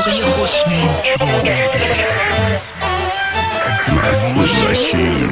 جلوه حسن چاقرده. مسعود وکیل.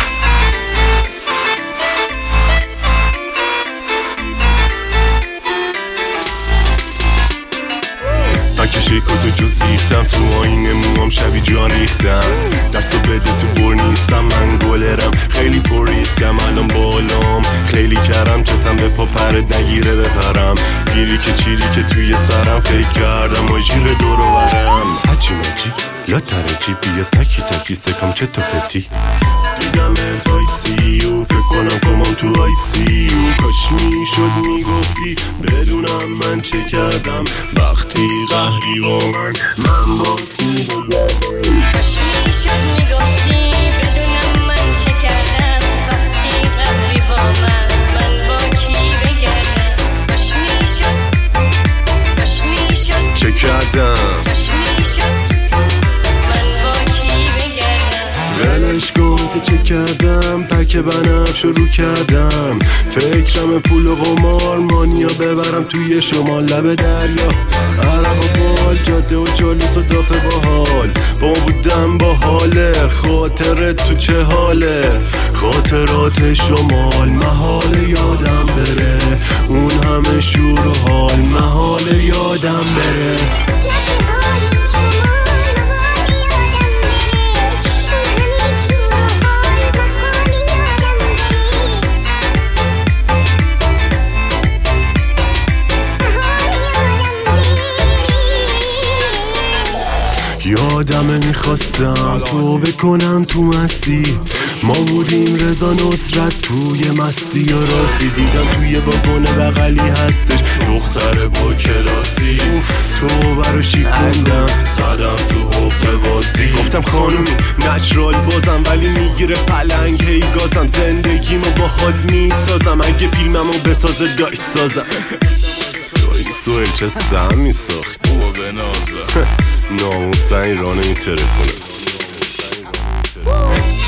من که شیکاتو جز ریختم تو آینه، موام شبی جان ریختم، دستو بده تو بر نیستم، من گلرم خیلی پر ریسکم، الان بالام خیلی کرم، چتم به پا پرد نگیره بپرم، گیری که چیری که توی سرم فکر کردم و ژیر دور و برم، هچی مچی یا ترجی بیا تکی تکی سکم چه تو پتی، دیدم انت آی سی یو، فکر کنم کمام تو آی سی یو، کاش میشد میگفتی بدونم من چه کردم وقتی قهری با من با کی بگردم، کاش میشد میگفتی بدونم من چه کردم وقتی قهری با من با کی بگردم، کاش میشد چه کردم ولش کن که چه کردم، پک بنفش رو کردم، فکرم پول و قمار مانیا ببرم توی شمال لب دریا، عرب و بال جاده و جالس و دافه باحال، با بودم با حاله، خاطرت تو چه حاله، خاطرات شمال محال یادم بره، اون همه شور و حال محال یادم بره. یادمه میخواستم تو بکنم تو مستی، ما بودیم رضا نصرت توی مستی و راستی، دیدم توی واگن بغلی هستش دختر با کلاسی، تو برا شیکوندم زدم تو حب بازی، گفتم خانومی نچرال بازم ولی میگیره پلنگ هی گازم، زندگیمو با خود میسازم، اگه فیلممو بسازه دایش سازم. دایش سویل چه سهم میساخت بابا به نازم ناموسن ایرانو میتره کنه.